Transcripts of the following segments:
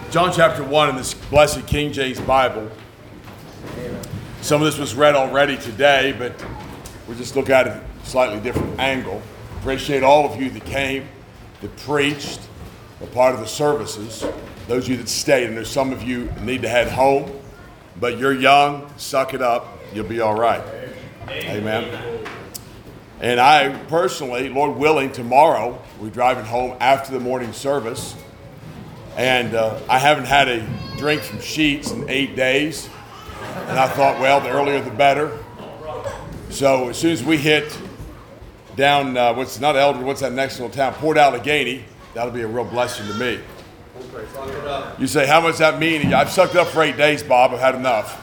John chapter 1 in this blessed King James Bible. Some of this was read already today, but we'll just look at it a slightly different angle. Appreciate all of you that came, that preached, were part of the services. Those of you that stayed, and there's some of you that need to head home, but you're young, suck it up, you'll be all right. Amen. And I personally, Lord willing, tomorrow, we're driving home after the morning service. And I haven't had a drink from Sheetz in 8 days. And I thought, well, the earlier the better. So as soon as we hit down, what's that next little town? Port Allegheny. That'll be a real blessing to me. You say, how much does that mean? I've sucked up for 8 days, Bob. I've had enough.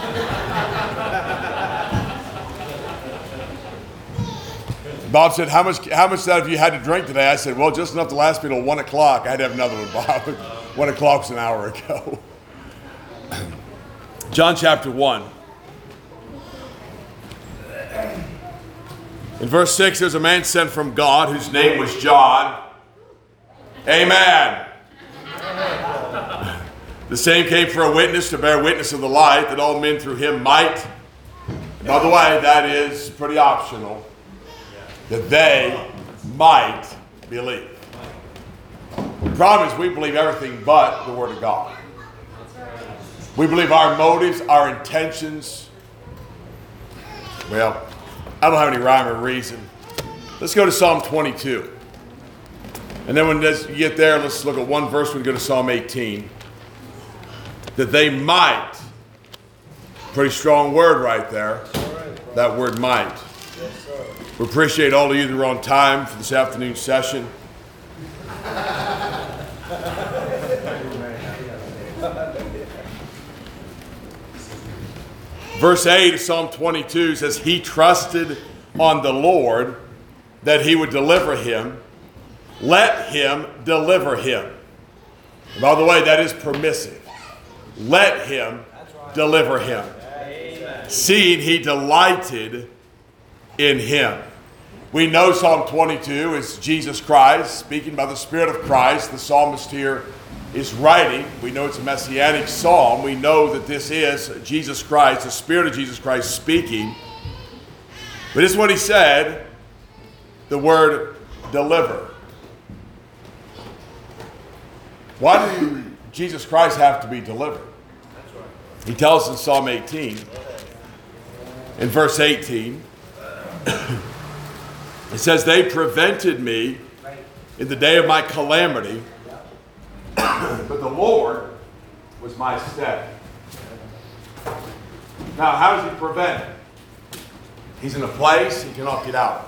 Bob said, how much have you had to drink today? I said, well, just enough to last me till 1 o'clock. I had to have another one, Bob. 1 o'clock was an hour ago. John chapter 1. In verse 6, there's a man sent from God whose name was John. Amen. The same came for a witness, to bear witness of the light, that all men through him might. And by the way, that is pretty optional. That they might believe. The problem is we believe everything but the Word of God. We believe our motives, our intentions. Well, I don't have any rhyme or reason. Let's go to Psalm 22. And then when you get there, let's look at one verse. We go to Psalm 18. That they might. Pretty strong word right there. That word might. We appreciate all of you that are on time for this afternoon session. Verse 8 of Psalm 22 says, he trusted on the Lord that he would deliver him. Let him deliver him. And by the way, that is permissive. Let him deliver him. Seeing he delighted in him. We know Psalm 22 is Jesus Christ, speaking by the Spirit of Christ. The psalmist here is writing. We know it's a messianic psalm. We know that this is Jesus Christ, the Spirit of Jesus Christ speaking. But this is what he said, the word deliver. Why did Jesus Christ have to be delivered? He tells us in Psalm 18, in verse 18, it says, they prevented me in the day of my calamity, but the Lord was my stead. Now, how does he prevent it? He's in a place he cannot get out.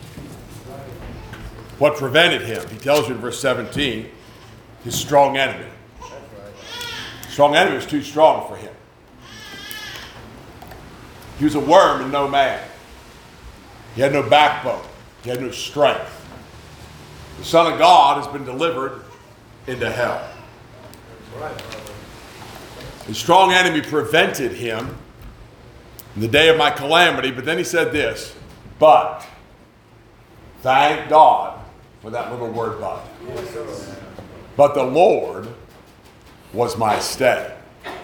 What prevented him? He tells you in verse 17, his strong enemy. Strong enemy was too strong for him. He was a worm and no man. He had no backbone. He had no strength. The Son of God has been delivered into hell. The strong enemy prevented him in the day of my calamity, but then he said this, but thank God for that little word but. But the Lord was my stay.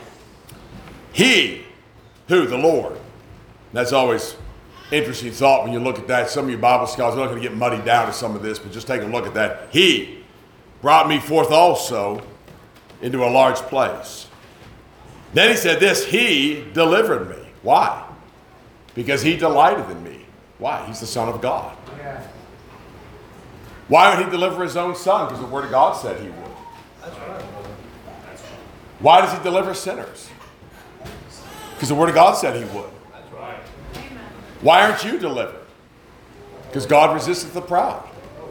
He, who? The Lord. That's always interesting thought when you look at that. Some of you Bible scholars are not going to get muddied down to some of this, but just take a look at that. He brought me forth also into a large place. Then he said this, he delivered me. Why? Because he delighted in me. Why? He's the Son of God. Yeah. Why would he deliver his own Son? Because the Word of God said he would. That's right. Why does he deliver sinners? Because the Word of God said he would. Why aren't you delivered? Because God resisteth the proud.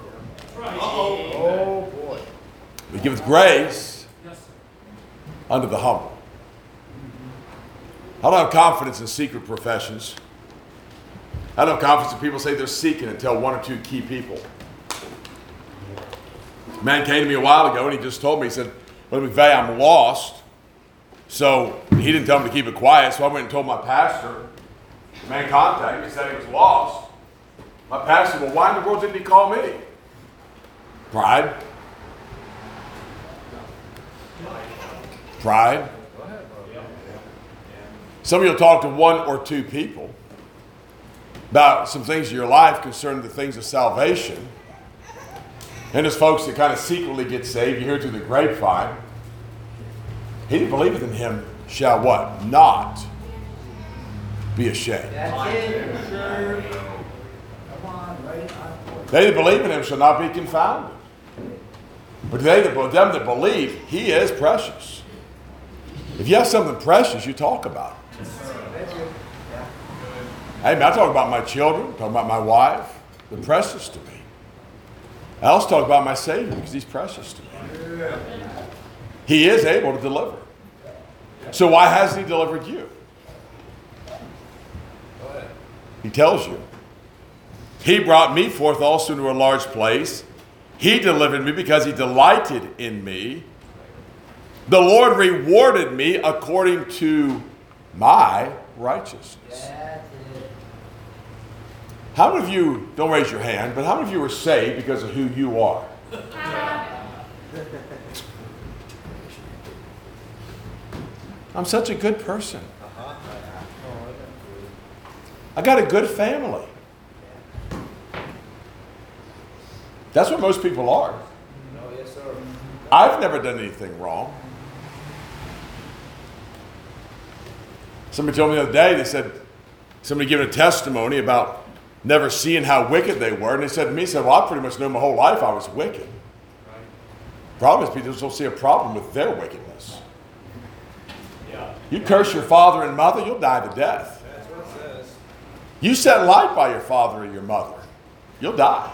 Oh boy. He giveth grace unto the humble. I don't have confidence in secret professions. I don't have confidence in people say they're seeking until one or two key people. A man came to me a while ago and he just told me, he said, well, McVeigh, I'm lost. So he didn't tell me to keep it quiet, so I went and told my pastor. The man contacted me, said he was lost. My pastor said, well, why in the world didn't he call me? Pride. Pride. Some of you will talk to one or two people about some things in your life concerning the things of salvation. And there's folks that kind of secretly get saved. You hear through the grapevine. He that believeth in him shall what? Not be ashamed. That's it. Sure. Come on, right? They that believe in him shall not be confounded. But them that believe, he is precious. If you have something precious, you talk about it. Hey, man, I talk about my children, talk about my wife. They're precious to me. I also talk about my Savior because he's precious to me. He is able to deliver. So why hasn't he delivered you? He tells you. He brought me forth also into a large place. He delivered me because he delighted in me. The Lord rewarded me according to my righteousness. How many of you, don't raise your hand, but how many of you were saved because of who you are? I'm such a good person. I got a good family. That's what most people are. I've never done anything wrong. Somebody told me the other day, they said, somebody giving a testimony about never seeing how wicked they were. And they said to me, well, I pretty much know my whole life I was wicked. Problem is people don't see a problem with their wickedness. You curse your father and mother, you'll die to death. That's what it says. You set light by your father or your mother, you'll die.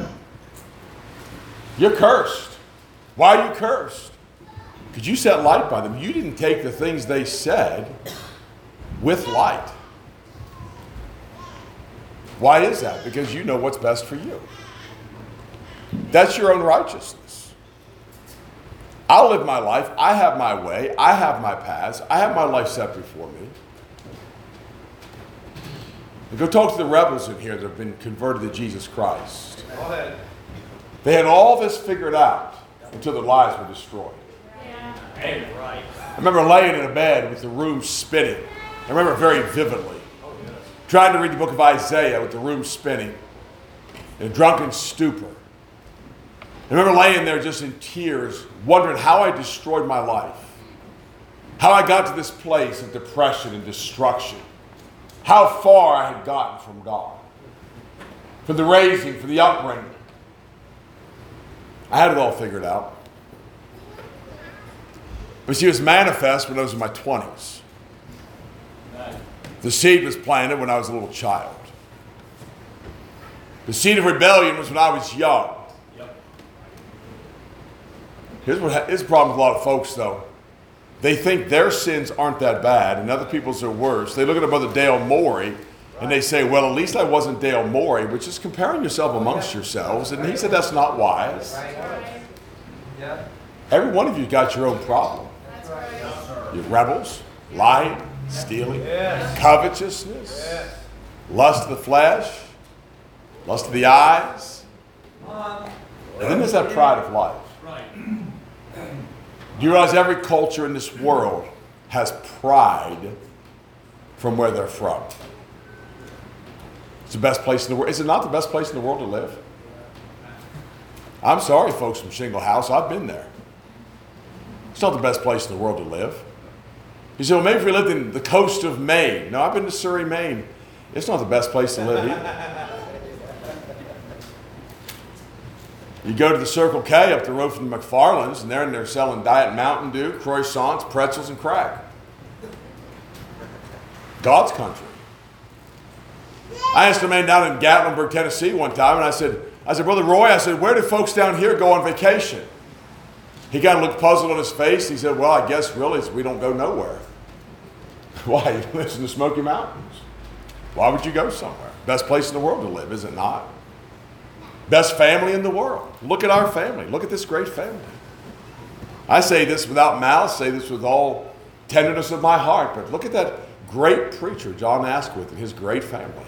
You're cursed. Why are you cursed? Because you set light by them. You didn't take the things they said with light. Why is that? Because you know what's best for you. That's your own righteousness. I'll live my life. I have my way. I have my paths. I have my life set before me. And go talk to the rebels in here that have been converted to Jesus Christ. Go ahead. They had all this figured out until their lives were destroyed. Right. I remember laying in a bed with the room spinning. I remember it very vividly. Trying to read the book of Isaiah with the room spinning in a drunken stupor. I remember laying there just in tears, wondering how I destroyed my life. How I got to this place of depression and destruction. How far I had gotten from God. From the raising, from the upbringing. I had it all figured out. But see, it was manifest when I was in my 20s. The seed was planted when I was a little child. The seed of rebellion was when I was young. Here's the problem with a lot of folks, though. They think their sins aren't that bad and other people's are worse. They look at Brother Dale Morey and they say, well, at least I wasn't Dale Morey, which is comparing yourself amongst yourselves. And he said that's not wise. Every one of you got your own problem. You're rebels, lying, stealing, covetousness, lust of the flesh, lust of the eyes. And then there's that pride of life. Do you realize every culture in this world has pride from where they're from? It's the best place in the world. Is it not the best place in the world to live? I'm sorry, folks from Shingle House. I've been there. It's not the best place in the world to live. You say, well, maybe if we lived in the coast of Maine. No, I've been to Surrey, Maine. It's not the best place to live either. You go to the Circle K up the road from the McFarlands, and they're selling Diet Mountain Dew, croissants, pretzels, and crack. God's country. I asked a man down in Gatlinburg, Tennessee one time, and I said, Brother Roy, where do folks down here go on vacation? He kind of looked puzzled on his face. He said, well, I guess really we don't go nowhere. Why? He lives in the Smoky Mountains. Why would you go somewhere? Best place in the world to live, is it not? Best family in the world. Look at our family. Look at this great family. I say this without malice, say this with all tenderness of my heart, but look at that great preacher, John Asquith, and his great family.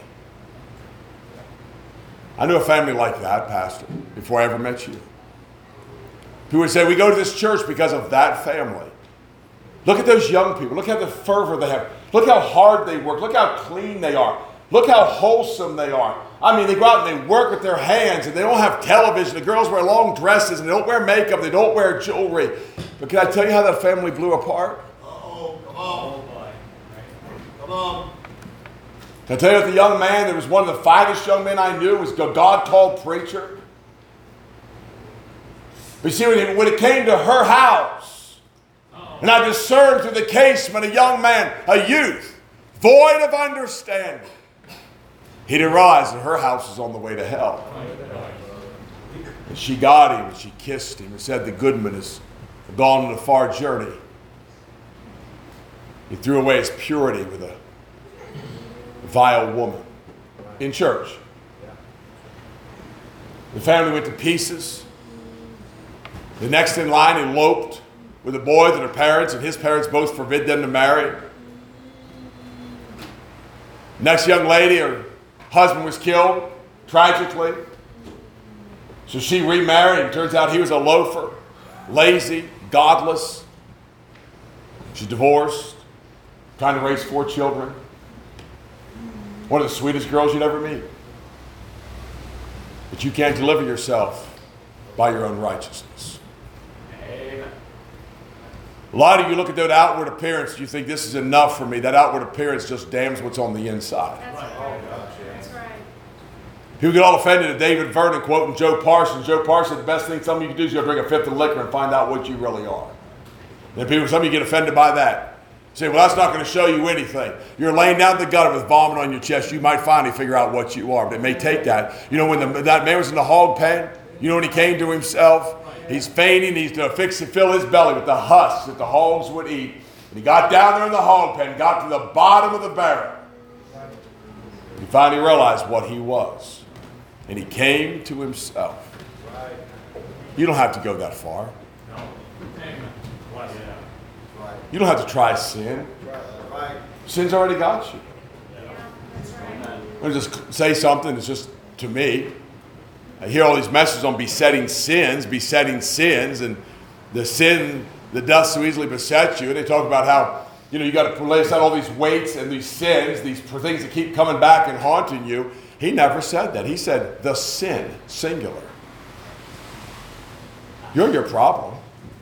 I knew a family like that, Pastor, before I ever met you. People would say, we go to this church because of that family. Look at those young people. Look at the fervor they have. Look how hard they work. Look how clean they are. Look how wholesome they are. I mean, they go out and they work with their hands, and they don't have television. The girls wear long dresses, and they don't wear makeup. They don't wear jewelry. But can I tell you how that family blew apart? Uh-oh, come on. Come on. Can I tell you that the young man that was one of the finest young men I knew was a God-called preacher? But you see, when it came to her house, and I discerned through the casement a young man, a youth, void of understanding, he didn't realize that her house was on the way to hell. And she got him, and she kissed him, and said, the goodman has gone on a far journey. He threw away his purity with a vile woman in church. The family went to pieces. The next in line eloped with the boy that her parents and his parents both forbid them to marry. Next young lady, her husband was killed tragically. So she remarried, and turns out he was a loafer, lazy, godless. She's divorced, trying to raise 4 children. One of the sweetest girls you'd ever meet. But you can't deliver yourself by your own righteousness. Amen. A lot of you look at that outward appearance, you think this is enough for me. That outward appearance just damns what's on the inside. That's right. That's right. People get all offended at David Vernon quoting Joe Parsons. Joe Parsons, the best thing some of you can do is go drink a fifth of liquor and find out what you really are. And some of you get offended by that. Say, well, that's not going to show you anything. You're laying down in the gutter with vomit on your chest. You might finally figure out what you are, but it may take that. You know, when that man was in the hog pen, you know when he came to himself? He's fainting. He's to fill his belly with the husks that the hogs would eat. And he got down there in the hog pen, got to the bottom of the barrel. He finally realized what he was. And he came to himself. You don't have to go that far. You don't have to try sin. Sin's already got you. I'm going to just say something that's just to me. I hear all these messages on besetting sins, and the sin that does so easily beset you. And they talk about how, you got to lay aside all these weights and these sins, these things that keep coming back and haunting you. He never said that. He said the sin, singular. You're your problem.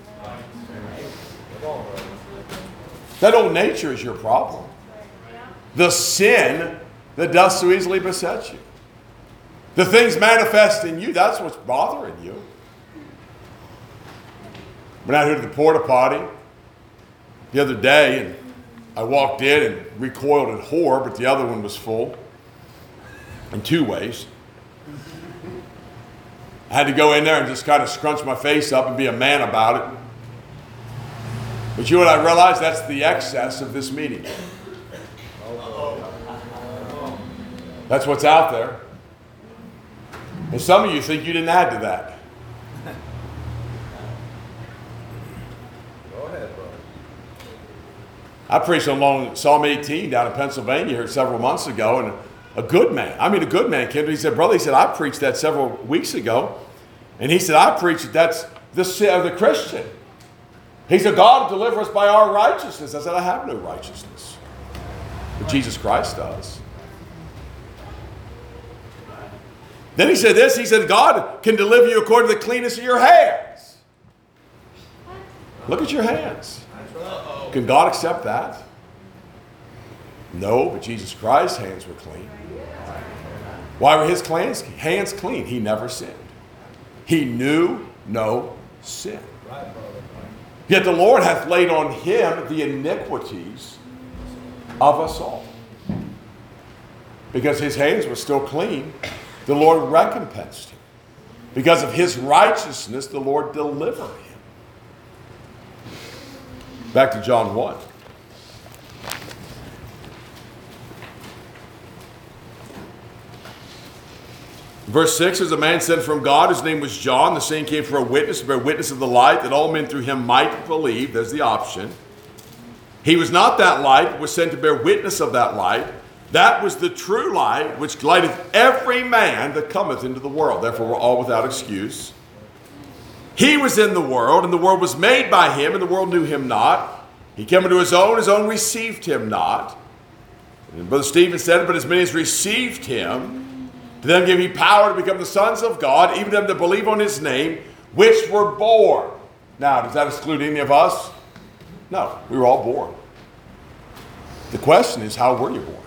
That old nature is your problem. The sin that does so easily beset you. The things manifest in you, that's what's bothering you. Went out here to the porta potty the other day, and I walked in and recoiled in horror, but the other one was full in 2 ways. I had to go in there and just kind of scrunch my face up and be a man about it. But you know what I realized? That's the excess of this meeting. That's what's out there. And some of you think you didn't add to that. Go ahead, brother. I preached on Psalm 18 down in Pennsylvania here several months ago, and a good man came to me. He said, brother, I preached that several weeks ago. And he said, I preached that's the sin of the Christian. He said, God will deliver us by our righteousness. I said, I have no righteousness. But Jesus Christ does. Then he said this. He said, God can deliver you according to the cleanness of your hands. Look at your hands. Can God accept that? No, but Jesus Christ's hands were clean. Why were his hands clean? He never sinned. He knew no sin. Yet the Lord hath laid on him the iniquities of us all. Because his hands were still clean, the Lord recompensed him. Because of his righteousness, the Lord delivered him. Back to John 1. Verse 6 is a man sent from God. His name was John. The same came for a witness, to bear witness of the light, that all men through him might believe. There's the option. He was not that light, but was sent to bear witness of that light. That was the true light, which lighteth every man that cometh into the world. Therefore, we're all without excuse. He was in the world, and the world was made by him, and the world knew him not. He came unto his own received him not. And Brother Stephen said, but as many as received him, to them gave he power to become the sons of God, even them that believe on his name, which were born. Now, does that exclude any of us? No, we were all born. The question is, how were you born?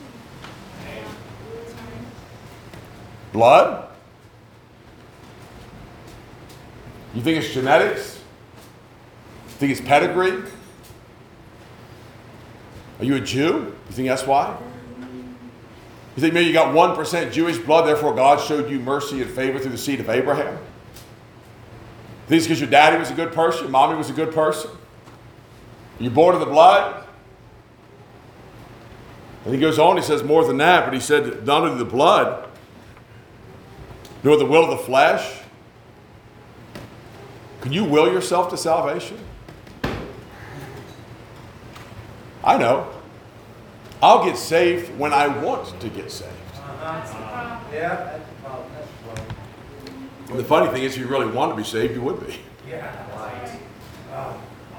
Blood? You think it's genetics? You think it's pedigree? Are you a Jew? You think that's why? You think maybe you got 1% Jewish blood, therefore God showed you mercy and favor through the seed of Abraham? You think it's because your daddy was a good person, your mommy was a good person? You're born of the blood? And he goes on, he says more than that, but he said, not only the blood, nor the will of the flesh. Can you will yourself to salvation? I know. I'll get saved when I want to get saved. That's the problem. Yeah, that's the problem. That's the problem. And the funny thing is, if you really want to be saved, you would be. Yeah, right. Oh.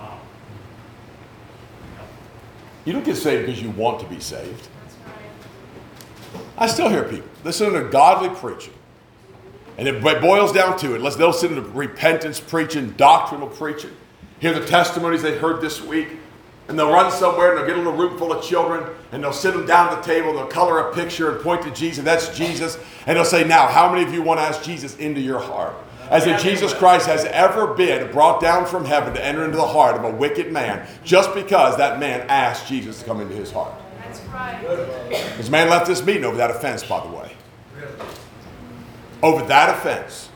You don't get saved because you want to be saved. That's right. I still hear people listen to godly preaching. And it boils down to it. They'll listen to repentance preaching, doctrinal preaching, hear the testimonies they heard this week, and they'll run somewhere and they'll get a little room full of children and they'll sit them down at the table and they'll color a picture and point to Jesus. That's Jesus. And they'll say, now, how many of you want to ask Jesus into your heart? As if Jesus Christ has ever been brought down from heaven to enter into the heart of a wicked man just because that man asked Jesus to come into his heart. That's right. This man left this meeting over that offense, by the way. Over that offense.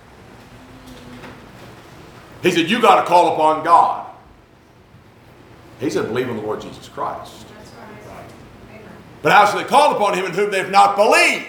He said, you got to call upon God. He said, believe in the Lord Jesus Christ. That's right. Amen. But how shall they call upon him in whom they have not believed?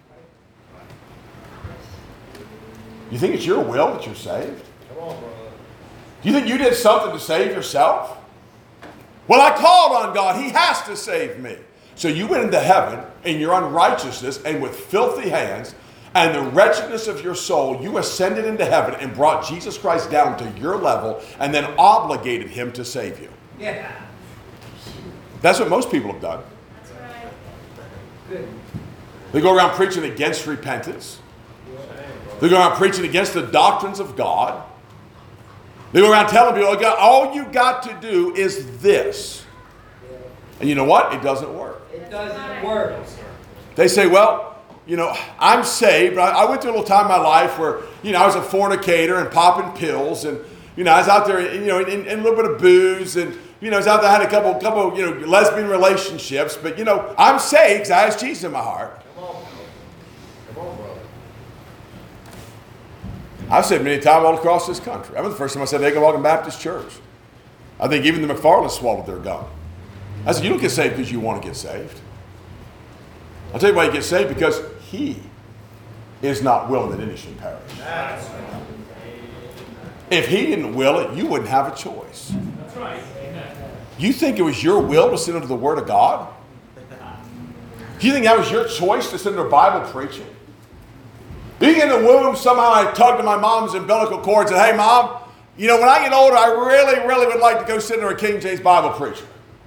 You think it's your will that you're saved? Come on, brother. Do you think you did something to save yourself? Well, I called on God. He has to save me. So you went into heaven in your unrighteousness and with filthy hands and the wretchedness of your soul, you ascended into heaven and brought Jesus Christ down to your level and then obligated him to save you. Yeah. That's what most people have done. That's right. Good. They go around preaching against repentance. They go around preaching against the doctrines of God. They go around telling people, all you got to do is this. And you know what? It doesn't work. It doesn't work. They say, well, I'm saved, but I went through a little time in my life where, I was a fornicator and popping pills and, I was out there, in a little bit of booze and, I was out there, I had a couple, lesbian relationships, but, I'm saved because I asked Jesus in my heart. Come on, brother. I've said many times all across this country. I remember the first time I said, hey, welcome Baptist Church. I think even the McFarlands swallowed their gum. I said, you don't get saved because you want to get saved. I'll tell you why you get saved, because he is not willing that any should perish. That's right. If he didn't will it, you wouldn't have a choice. That's right. Amen. You think it was your will to sit under the Word of God? Do you think that was your choice to sit under Bible preaching? Being in the womb, somehow I tugged at my mom's umbilical cord and said, hey, Mom, when I get older, I really, really would like to go sit under a King James Bible preacher.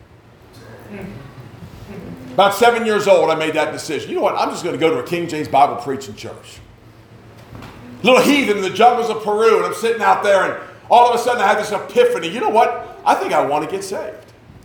About 7 years old, I made that decision. You know what? I'm just going to go to a King James Bible preaching church. Little heathen in the jungles of Peru, and I'm sitting out there, and all of a sudden I had this epiphany. You know what? I think I want to get saved.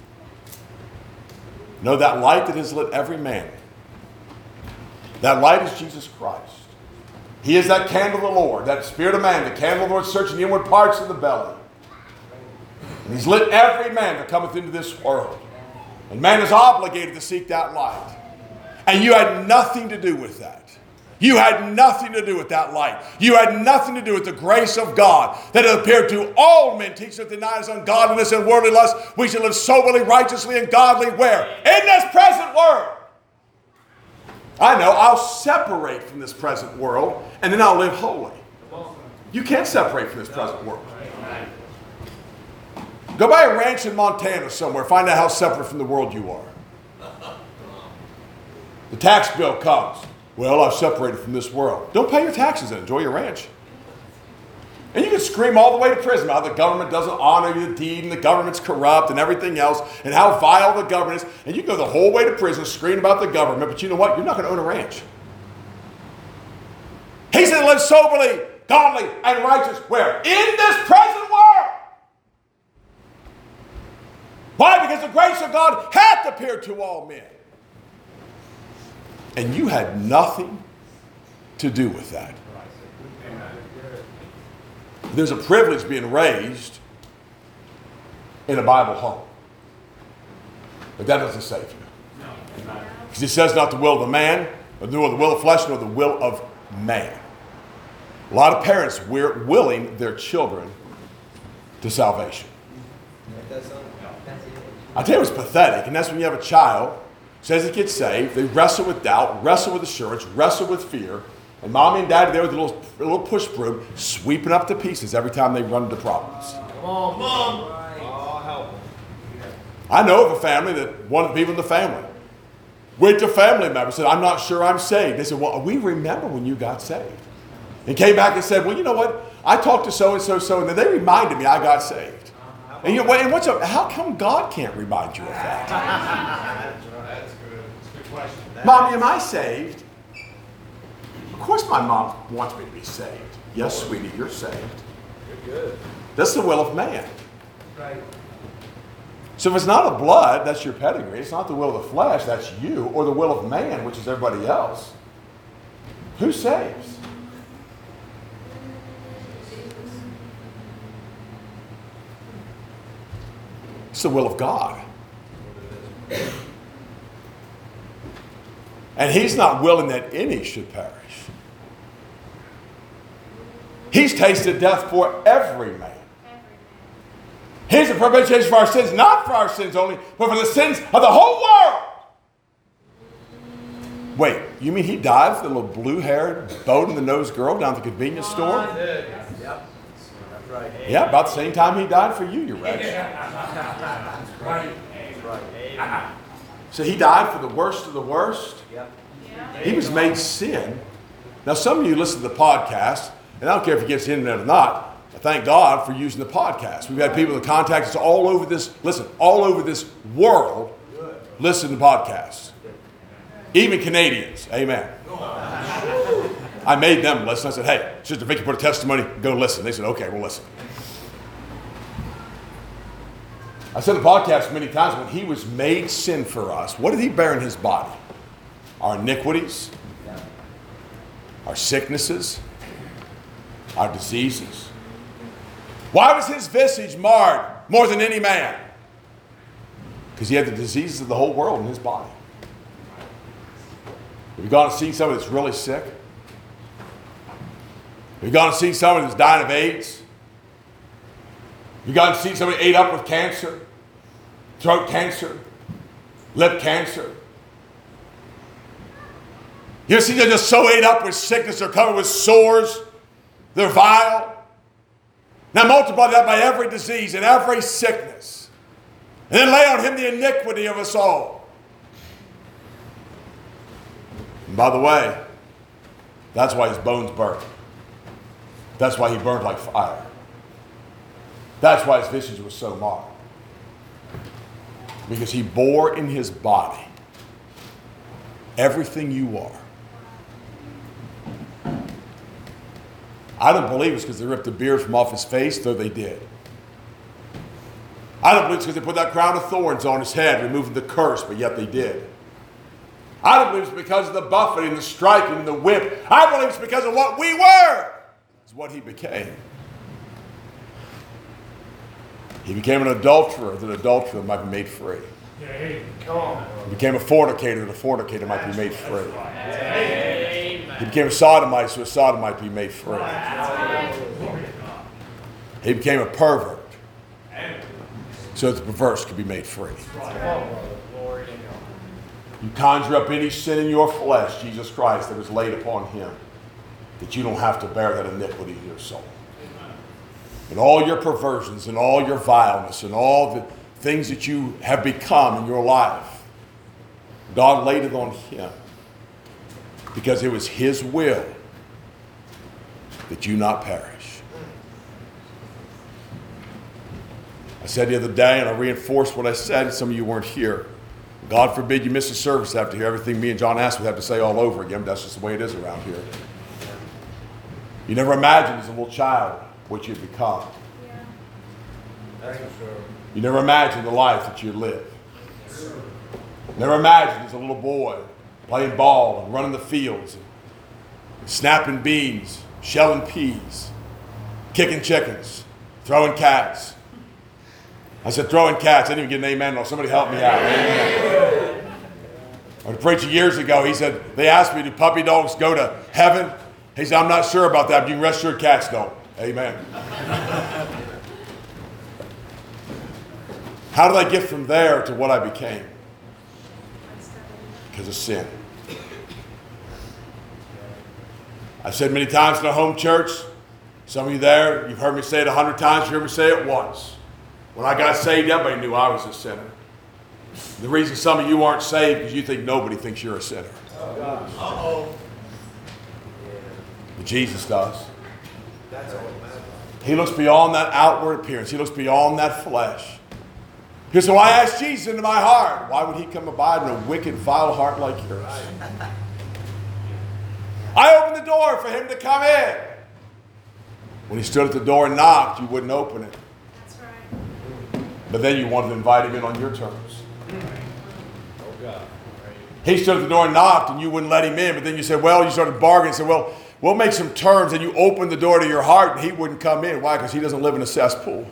Know that light that has lit every man. That light is Jesus Christ. He is that candle of the Lord, that spirit of man, the candle of the Lord searching the inward parts of the belly. And he's lit every man that cometh into this world. And man is obligated to seek that light. And you had nothing to do with that. You had nothing to do with that light. You had nothing to do with the grace of God that had appeared to all men, teaching that deny us ungodliness and worldly lust, we should live soberly, righteously, and godly where? In this present world. I know, I'll separate from this present world, and then I'll live holy. You can't separate from this present world. Go buy a ranch in Montana somewhere. Find out how separate from the world you are. The tax bill comes. Well, I've separated from this world. Don't pay your taxes and enjoy your ranch. And you can scream all the way to prison how the government doesn't honor your deed and the government's corrupt and everything else and how vile the government is. And you go the whole way to prison screaming about the government, but you know what? You're not going to own a ranch. He said, live soberly, godly, and righteous. Where? In this present world. Why? Because the grace of God hath appeared to all men. And you had nothing to do with that. There's a privilege being raised in a Bible home. But that doesn't save you. Because it says not the will of the man, nor the will of flesh, nor the will of man. A lot of parents we're willing their children to salvation. I tell you what's pathetic, and that's when you have a child, says it gets saved, they wrestle with doubt, wrestle with assurance, wrestle with fear, and mommy and daddy there with a little push broom, sweeping up the pieces every time they run into problems. Come on, Mom. Oh, help. I know of a family that one of the people in the family went to family members and said, I'm not sure I'm saved. They said, well, we remember when you got saved. And came back and said, well, you know what? I talked to so-and-so, and then they reminded me I got saved. And you know what? And how come God can't remind you of that? That's good. That's a good question. Mommy, am I saved? Of course my mom wants me to be saved. Yes, sweetie, you're saved. You're good. That's the will of man. Right. So if it's not of blood, that's your pedigree. It's not the will of the flesh, that's you. Or the will of man, which is everybody else. Who saves? It's the will of God. And he's not willing that any should perish. He's tasted death for every man. Here's the propitiation for our sins, not for our sins only, but for the sins of the whole world. Wait, you mean he died for the little blue-haired, boat-in-the-nose girl down at the convenience store? Yep. That's right. Yeah, about the same time he died for you, you wretch. Right. That's right. Amen. So he died for the worst of the worst. Yep. He was made sin. Now, some of you listen to the podcast, and I don't care if it gets the internet or not. I thank God for using the podcast. We've had people that contact us all over this, all over this world listen to podcasts. Even Canadians. Amen. I made them listen. I said, hey, Sister Vicky put a testimony, go listen. They said, okay, we'll listen. I said the podcast many times, when he was made sin for us, what did he bear in his body? Our iniquities, our sicknesses, our diseases. Why was his visage marred more than any man? Because he had the diseases of the whole world in his body. Have you gone to see someone that's really sick? Have you gone to see someone that's dying of AIDS? Have you gone to see somebody ate up with cancer? Throat cancer? Lip cancer? You see, they're just so ate up with sickness, they're covered with sores, they're vile. Now multiply that by every disease and every sickness. And then lay on him the iniquity of us all. And by the way, that's why his bones burned. That's why he burned like fire. That's why his visage was so marred. Because he bore in his body everything you are. I don't believe it's because they ripped the beard from off his face, though they did. I don't believe it's because they put that crown of thorns on his head, removing the curse, but yet they did. I don't believe it's because of the buffeting, the striking, the whip. I believe it's because of what we were. It's what he became. He became an adulterer, that adulterer might be made free. Come on. He became a fornicator, that a fornicator might be made free. He became a sodomite, so a sodomite might be made free. He became a pervert, so that the perverse could be made free. You conjure up any sin in your flesh, Jesus Christ, that was laid upon him, that you don't have to bear that iniquity in your soul. And all your perversions and all your vileness and all the things that you have become in your life, God laid it on him because it was his will that you not perish. I said the other day, and I reinforced what I said, and some of you weren't here. God forbid you miss a service after hear everything me and John Aston have to say all over again, but that's just the way it is around here. You never imagined as a little child what you'd become. Yeah. That's for sure. You never imagined the life that you'd live. Never imagined as a little boy playing ball and running the fields and snapping beans, shelling peas, kicking chickens, throwing cats. I said throwing cats. I didn't even get an amen. No, somebody help me out. Amen. A preacher years ago, he said, they asked me, do puppy dogs go to heaven? He said, I'm not sure about that, but you can rest assured cats don't. Amen. How did I get from there to what I became? Because of sin. I've said many times in our home church, some of you there, you've heard me say it 100 times, you heard me say it once. When I got saved, everybody knew I was a sinner. The reason some of you aren't saved is because you think nobody thinks you're a sinner. Uh-oh. But Jesus does. That's all that matters. He looks beyond that outward appearance. He looks beyond that flesh. He said, well, I asked Jesus into my heart. Why would he come abide in a wicked, vile heart like yours? I opened the door for him to come in. When he stood at the door and knocked, you wouldn't open it. That's right. But then you wanted to invite him in on your terms. Oh, God. He stood at the door and knocked, and you wouldn't let him in. But then you said, well, you started bargaining and said, well, we'll make some terms. And you opened the door to your heart, and he wouldn't come in. Why? Because he doesn't live in a cesspool.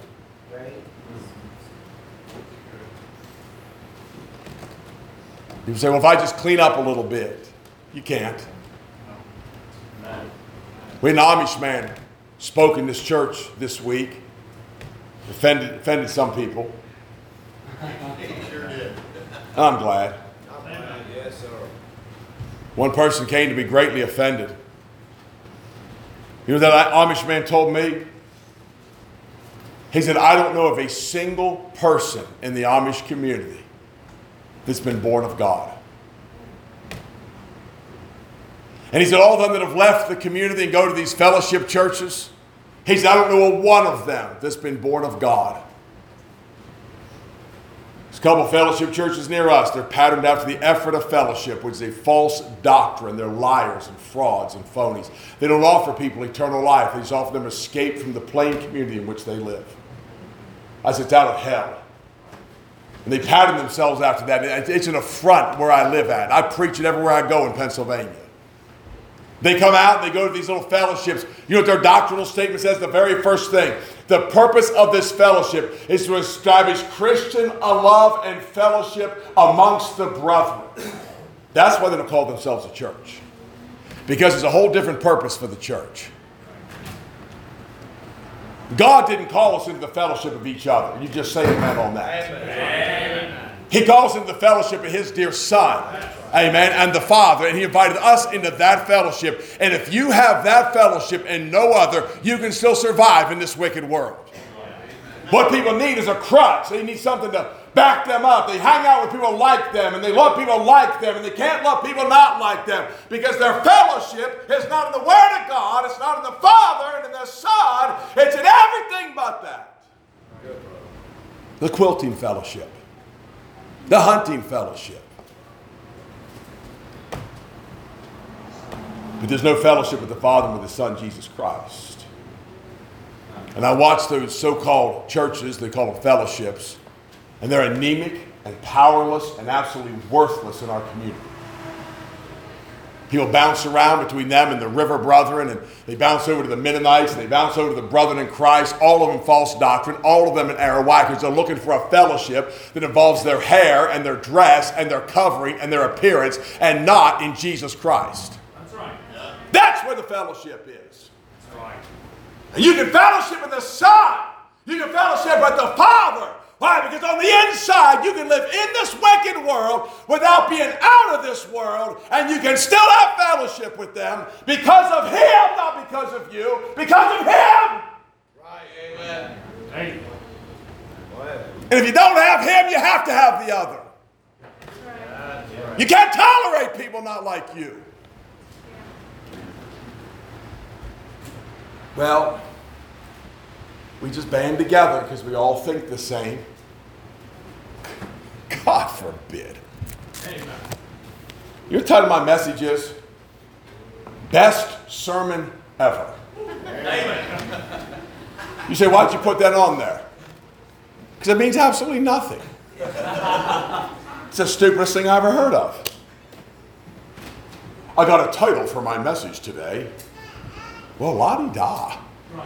People say, well, if I just clean up a little bit. You can't. We had an Amish man spoke in this church this week. Offended some people. He sure did. I'm glad. Yes, sir. One person came to be greatly offended. You know that Amish man told me? He said, I don't know of a single person in the Amish community that's been born of God. And he said, all of them that have left the community and go to these fellowship churches, he said, I don't know of one of them that's been born of God. There's a couple of fellowship churches near us. They're patterned after the effort of fellowship, which is a false doctrine. They're liars and frauds and phonies. They don't offer people eternal life. They just offer them escape from the plain community in which they live. I said, it's out of hell. And they pattern themselves after that. It's an affront where I live at. I preach it everywhere I go in Pennsylvania. They come out and they go to these little fellowships. You know what their doctrinal statement says? The very first thing. The purpose of this fellowship is to establish Christian love and fellowship amongst the brethren. That's why they don't call themselves a church. Because there's a whole different purpose for the church. God didn't call us into the fellowship of each other. You just say amen on that. Amen. He calls into the fellowship of his dear Son. Amen. And the Father. And he invited us into that fellowship. And if you have that fellowship and no other, you can still survive in this wicked world. What people need is a crutch. They need something to back them up. They hang out with people like them, and they love people like them, and they can't love people not like them because their fellowship is not in the Word of God. It's not in the Father and in the Son. It's in everything but that. The quilting fellowship. The hunting fellowship. But there's no fellowship with the Father and with the Son, Jesus Christ. And I watch those so-called churches, they call them fellowships, and they're anemic and powerless and absolutely worthless in our community. People bounce around between them and the River Brethren, and they bounce over to the Mennonites, and they bounce over to the Brethren in Christ, all of them false doctrine, all of them in error. Why? Because they're looking for a fellowship that involves their hair and their dress and their covering and their appearance, and not in Jesus Christ. That's right. That's where the fellowship is. That's right. And you can fellowship with the Son. You can fellowship with the Father. Why? Because on the inside, you can live in this wicked world without being out of this world, and you can still have fellowship with them because of Him, not because of you, because of Him. Right, amen. Amen. Go ahead. And if you don't have Him, you have to have the other. That's right. That's right. You can't tolerate people not like you. Well, we just band together because we all think the same. God forbid. Amen. Your title of my message is Best Sermon Ever. You say, why'd you put that on there? Because it means absolutely nothing. It's the stupidest thing I ever heard of. I got a title for my message today. Well, la-di-da.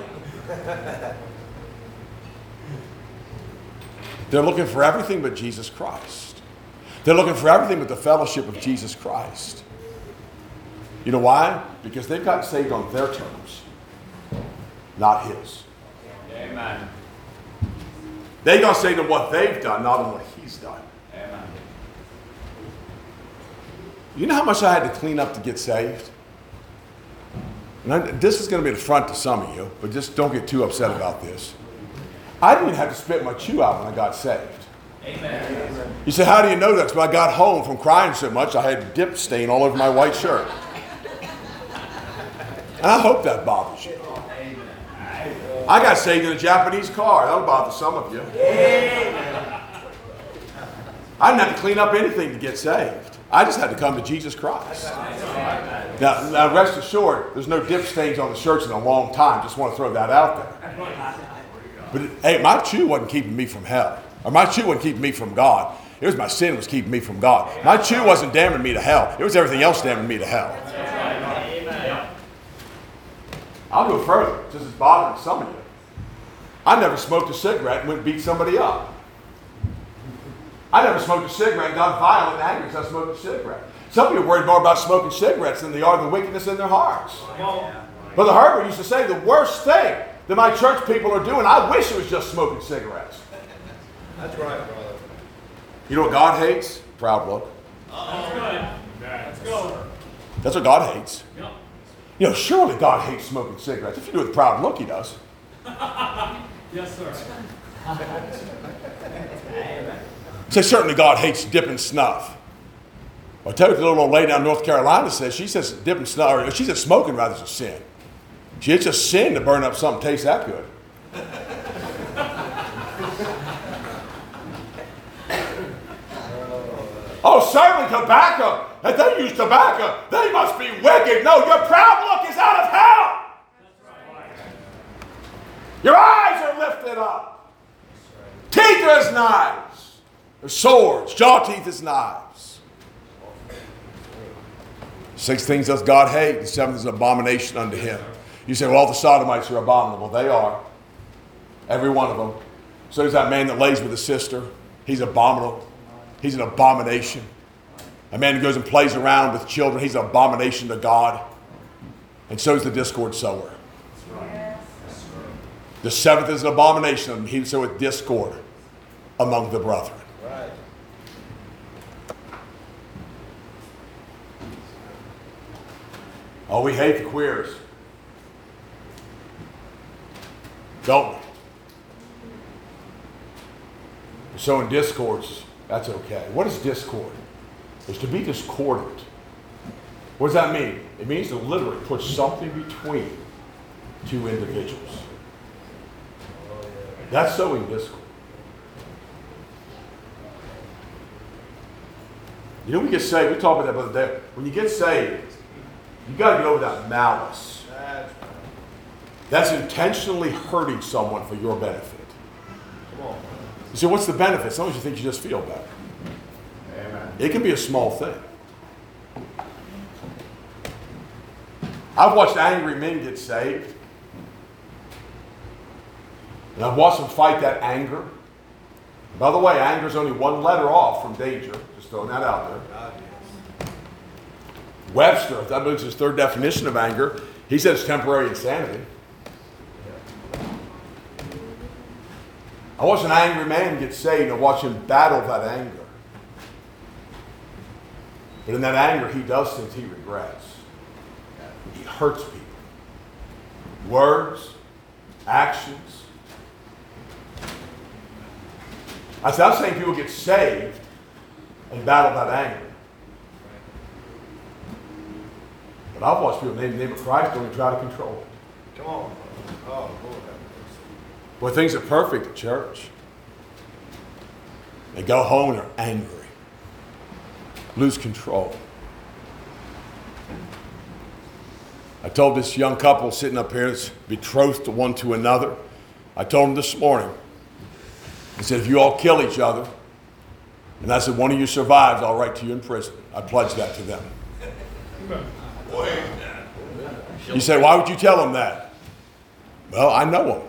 They're looking for everything but Jesus Christ. They're looking for everything but the fellowship of Jesus Christ. You know why? Because they've gotten saved on their terms, not his. Amen. They got saved on what they've done, not on what he's done. Amen. You know how much I had to clean up to get saved? And this is going to be the front to some of you, but just don't get too upset about this. I didn't even have to spit my chew out when I got saved. Amen. You say, how do you know that? Because I got home from crying so much, I had a dip stain all over my white shirt. And I hope that bothers you. I got saved in a Japanese car. That'll bother some of you. I didn't have to clean up anything to get saved. I just had to come to Jesus Christ. Now rest assured, there's no dip stains on the shirts in a long time. Just want to throw that out there. But hey, my chew wasn't keeping me from hell. Or my chew wasn't keeping me from God. It was my sin that was keeping me from God. My chew wasn't damning me to hell. It was everything else damning me to hell. I'll go further, just as bothering some of you. I never smoked a cigarette and went and beat somebody up. I never smoked a cigarette and got violent and angry because I smoked a cigarette. Some people are worried more about smoking cigarettes than they are the wickedness in their hearts. Brother Herbert used to say the worst thing that my church people are doing, I wish it was just smoking cigarettes. That's right, brother. You know what God hates? Proud look. That's good. Let's go. That's what God hates. Yep. You know, surely God hates smoking cigarettes. If you do it with a proud look, he does. Yes, sir. Say, certainly God hates dipping snuff. Well, I tell you, the little old lady down in North Carolina says, she says dipping snuff, or she says smoking rather is a sin. It's a sin to burn up something that tastes that good. Oh, certainly tobacco. If they use tobacco, they must be wicked. No, your proud look is out of hell. Your eyes are lifted up. Teeth are as knives. They're swords. Jaw teeth as knives. 6 things does God hate. The 7th is an abomination unto him. You say, well, all the sodomites are abominable. They are. Every one of them. So is that man that lays with his sister. He's abominable. He's an abomination. A man who goes and plays around with children, he's an abomination to God. And so is the discord sower. The 7th is an abomination unto him. He soweth discord among the brethren. Right. Oh, we hate the queers. Don't we? We're sowing discords. That's okay. What is discord? It's to be discordant. What does that mean? It means to literally put something between 2 individuals. That's sowing discord. You know, we get saved. We talked about that the other day. When you get saved, you got to get over that malice. That's intentionally hurting someone for your benefit. Come on. You say, what's the benefit? Sometimes you think you just feel better. Amen. It can be a small thing. I've watched angry men get saved. And I've watched them fight that anger. By the way, anger is only 1 letter off from danger. Just throwing that out there. God, yes. Webster, I believe it's his 3rd definition of anger. He says temporary insanity. I watch an angry man get saved and I watch him battle that anger. But in that anger, he does things he regrets. He hurts people. Words, actions. I'm saying people get saved and battle that anger. But I've watched people in the name of Christ don't even try to control it. Come on. Oh, Lord have mercy. Where things are perfect at church. They go home and are angry. Lose control. I told this young couple sitting up here that's betrothed one to another. I told them this morning. I said, if you all kill each other, and I said, one of you survives, I'll write to you in prison. I pledged that to them. You say, why would you tell them that? Well, I know them.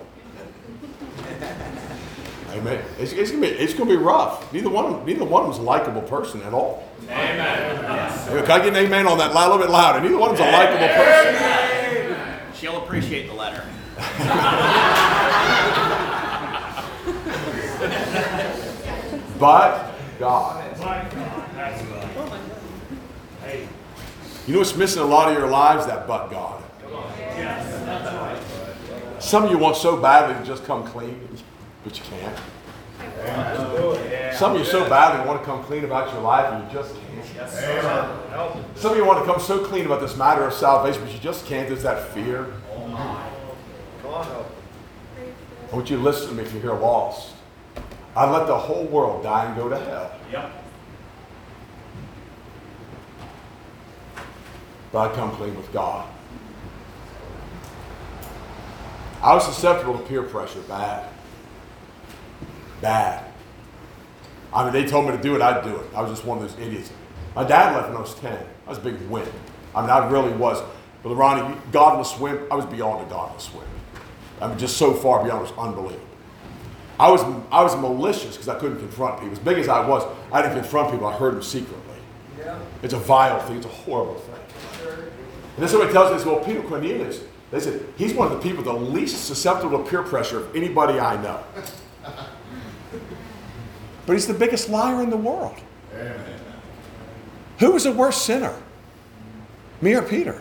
Amen. It's gonna be rough. Neither one of them is a likable person at all. Amen. Can I get an amen on that a little bit louder? Neither one of them's a likable person. She'll appreciate the letter. But God. You know what's missing in a lot of your lives? That but God. Some of you want so badly to just come clean, but you can't. Some of you so badly want to come clean about your life, and you just can't. Some of you want to come so clean about this matter of salvation, but you just can't. There's that fear. I want you to listen to me if you're here lost. I'd let the whole world die and go to hell. But I'd come clean with God. I was susceptible to peer pressure, bad. I mean, they told me to do it, I'd do it. I was just one of those idiots. My dad left when I was 10. I was a big wimp. I mean, I really was. But Ronnie, godless wimp, I was beyond a godless wimp. I mean, just so far beyond, it was unbelievable. I was malicious because I couldn't confront people. As big as I was, I didn't confront people. I heard them secretly. Yeah. It's a vile thing. It's a horrible thing. And then somebody tells me this, well, Peter Cornelius, they said, he's one of the people the least susceptible to peer pressure of anybody I know. But he's the biggest liar in the world. Amen. Who was the worst sinner? Me or Peter?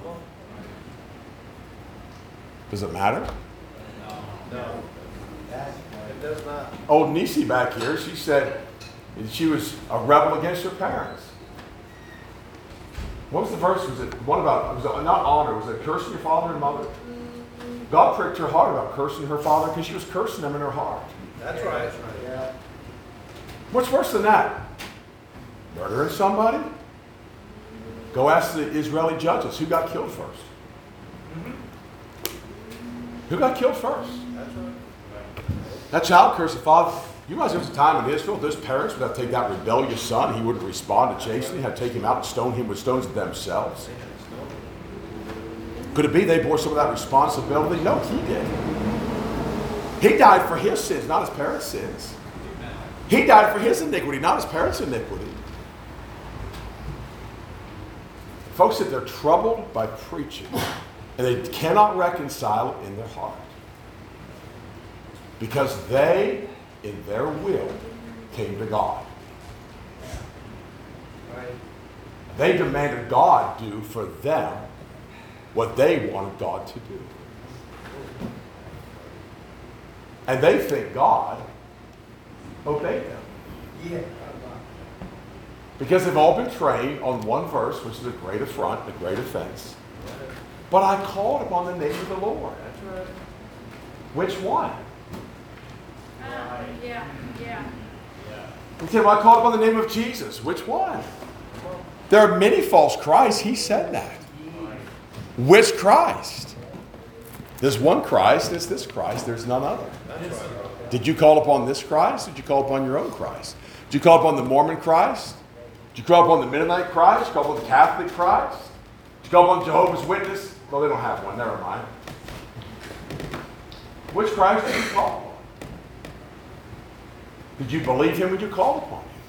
Does it matter? No. It does not. Old Nisi back here, she said she was a rebel against her parents. What was the verse? Was it one about, it was not honor, was it cursing your father and mother? God pricked her heart about cursing her father because she was cursing them in her heart. That's right. Yeah. What's worse than that? Murdering somebody? Go ask the Israeli judges who got killed first. Who got killed first? That's right. That child cursed the father. You realize there was a time in Israel, those parents would have to take that rebellious son, he wouldn't respond to chastening, had to take him out and stone him with stones themselves. Could it be they bore some of that responsibility? No, he did. He died for his sins, not his parents' sins. He died for his iniquity, not his parents' iniquity. Folks said they're troubled by preaching, and they cannot reconcile it in their heart. Because they, in their will, came to God. They demanded God do for them what they wanted God to do. And they think God obeyed them. Yeah. Because they've all been trained on one verse, which is a great affront, a great offense. But I called upon the name of the Lord. That's right. Which one? Yeah. He said, well, I called upon the name of Jesus. Which one? There are many false Christs. He said that. Which Christ? There's one Christ. It's this Christ. There's none other. That's right. Did you call upon this Christ? Or did you call upon your own Christ? Did you call upon the Mormon Christ? Did you call upon the Mennonite Christ? Did you call upon the Catholic Christ? Did you call upon Jehovah's Witness? Well, they don't have one. Never mind. Which Christ did you call upon? Did you believe him when you called upon him?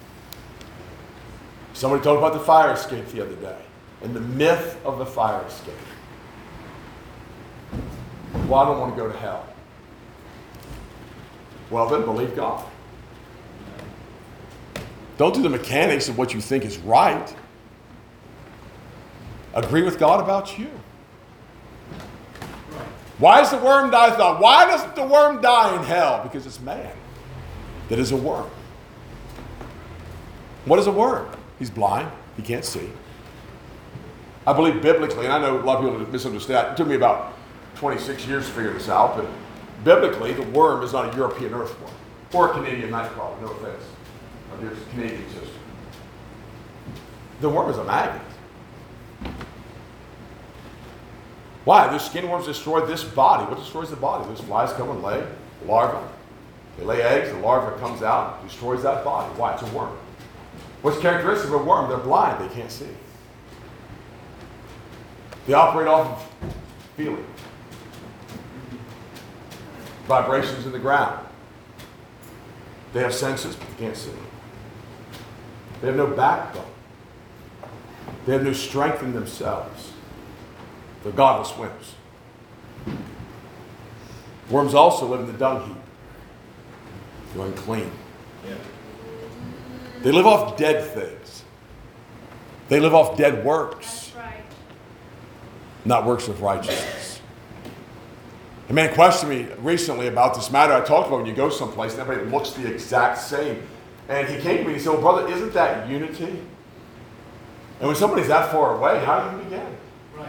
Somebody told about the fire escape the other day and the myth of the fire escape. Well, I don't want to go to hell. Well, then believe God. Don't do the mechanics of what you think is right. Agree with God about you. Why does the worm die? Why doesn't the worm die in hell? Because it's man that is a worm. What is a worm? He's blind. He can't see. I believe biblically, and I know a lot of people misunderstand. It took me about 26 years to figure this out, but Biblically, the worm is not a European earthworm or a Canadian nightcrawler, no offense. There's a Canadian sister. The worm is a maggot. Why? Those skin worms destroy this body. What destroys the body? Those flies come and lay larvae. They lay eggs, the larva comes out, destroys that body. Why? It's a worm. What's characteristic of a worm? They're blind, they can't see. They operate off of feeling. Vibrations in the ground. They have senses, but they can't see. They have no backbone. They have no strength in themselves. They're godless worms. Worms also live in the dung heap. They're unclean. Yeah. They live off dead things. They live off dead works, That's right. not works of righteousness. A man questioned me recently about this matter. I talked about when you go someplace and everybody looks the exact same. And he came to me and he said, well, brother, isn't that unity? And when somebody's that far away, how do you begin? Right.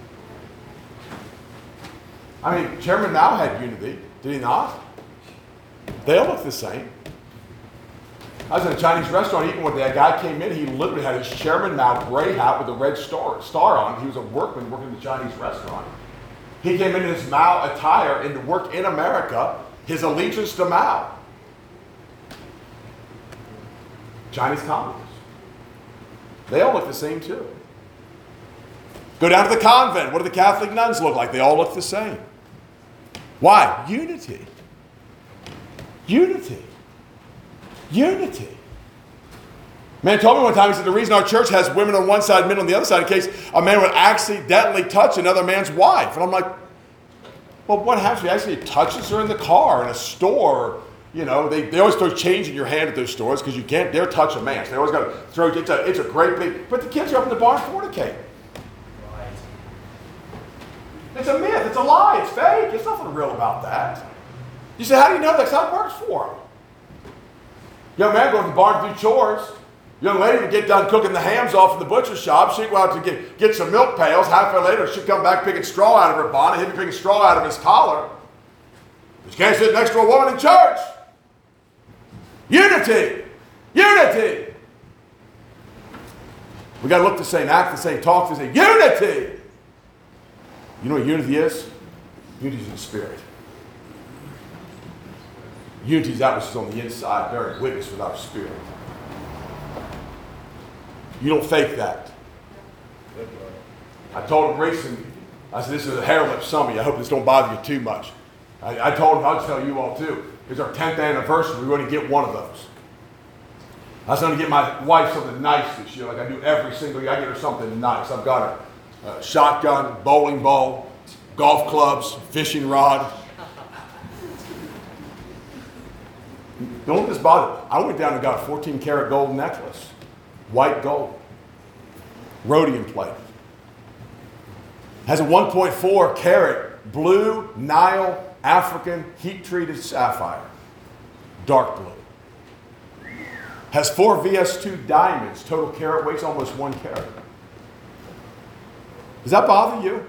I mean, Chairman Mao had unity, did he not? They all look the same. I was in a Chinese restaurant eating one day. A guy came in, he literally had his Chairman Mao gray hat with a red star on. He was a workman working in the Chinese restaurant. He came in his Mao attire and to work in America, his allegiance to Mao. Chinese communists. They all look the same too. Go down to the convent. What do the Catholic nuns look like? They all look the same. Why? Unity. Unity. Unity. Man told me one time, he said, the reason our church has women on one side, men on the other side, in case a man would accidentally touch another man's wife. And I'm like, well, what happens if he actually touches her in the car, in a store? You know, they always throw change in your hand at those stores because you can't dare touch a man. So they always got to throw, it's a great big, but the kids are up in the barn fornicating. Right. It's a myth, it's a lie, it's fake. There's nothing real about that. You say, how do you know that? That's how it works for them. Young man goes to the barn to do chores. Young lady would get done cooking the hams off in the butcher shop. She'd go out to get some milk pails. Half an hour later, she'd come back picking straw out of her bonnet. He'd be picking straw out of his collar. You can't sit next to a woman in church. Unity. Unity. We got to look the same, act the same, talk the same. Unity. You know what unity is? Unity is in the spirit. Unity is that which is on the inside, bearing witness with our spirit. You don't fake that. I told him recently, I said, this is a hair lip summary. I hope this don't bother you too much. I told him, I'll tell you all too. It's our 10th anniversary. We're going to get one of those. I was going to get my wife something nice this year, like I do every single year. I get her something nice. I've got a shotgun, bowling ball, golf clubs, fishing rod. Don't let this bother. I went down and got a 14-karat gold necklace, white gold, rhodium plate. Has a 1.4 carat blue Nile African heat-treated sapphire, dark blue. Has 4 VS2 diamonds, total carat weight's almost 1 carat. Does that bother you?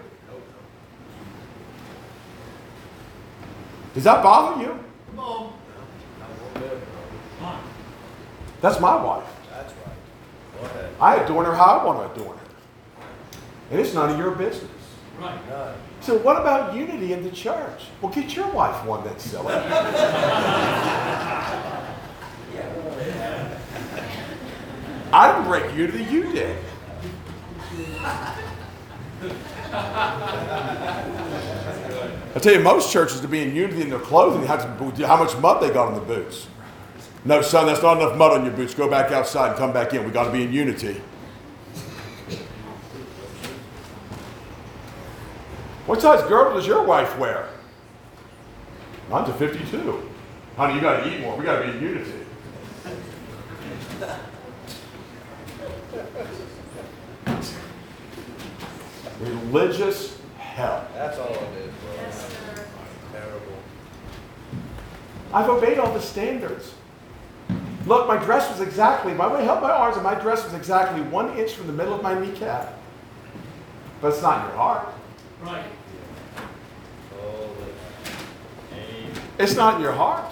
Does that bother you? Come on. Come on. That's my wife. That's right. Go ahead. I adorn her how I want to adorn her. And it's none of your business. Right. None. So what about unity in the church? Well, get your wife one that's silly. I didn't break unity, you did. I tell you, most churches to be in unity in their clothing, how much mud they got on the boots. No, son, that's not enough mud on your boots. Go back outside and come back in. We got to be in unity. What size girdle does your wife wear? Not to 52. Honey, you got to eat more. We got to be in unity. Religious hell. That's all it is, bro. Yes, sir. Terrible. I've obeyed all the standards. Look, my dress was exactly, my way held my arms, and my dress was exactly 1 inch from the middle of my kneecap. But it's not in your heart. Right. Holy. It's not in your heart.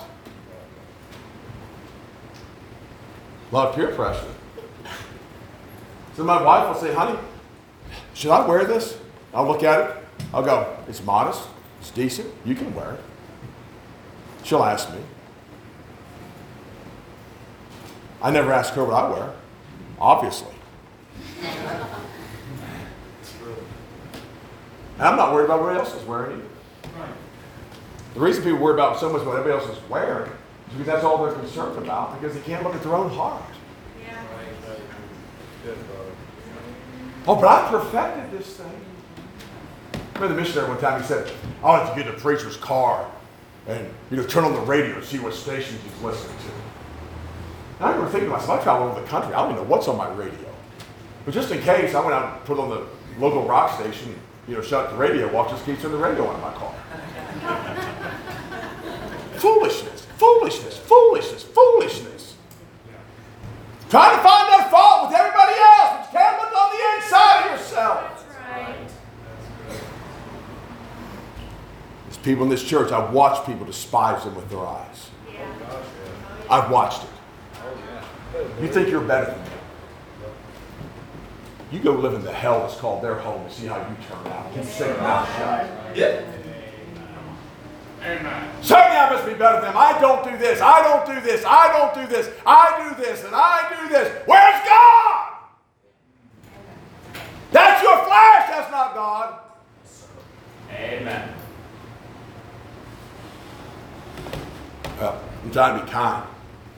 A lot of peer pressure. So my wife will say, honey, should I wear this? I'll look at it. I'll go, it's modest. It's decent. You can wear it. She'll ask me. I never ask her what I wear, obviously. And I'm not worried about what everybody else is wearing either. The reason people worry about so much what everybody else is wearing is because that's all they're concerned about, because they can't look at their own heart. Yeah. Good, brother. Oh, but I perfected this thing. I remember the missionary one time, he said, I like to get in the preacher's car and turn on the radio and see what stations he's listening to. And I remember thinking to myself, I travel over the country, I don't even know what's on my radio. But just in case, I went out and put on the local rock station, shut the radio off, just keep turning the radio on in my car. Foolishness, foolishness, foolishness, foolishness. Trying to find that fault with everybody else, but you can't look on the inside of yourself. That's right. There's people in this church, I've watched people despise them with their eyes. Yeah. I've watched it. You think you're better than them. You go live in the hell that's called their home and see how you turn out. Keep your mouth shut. Certainly I must be better than them. I don't do this. I don't do this. I don't do this. I do this and I do this. Where's God? That's your flesh. That's not God. Amen. Well, I'm trying to be kind.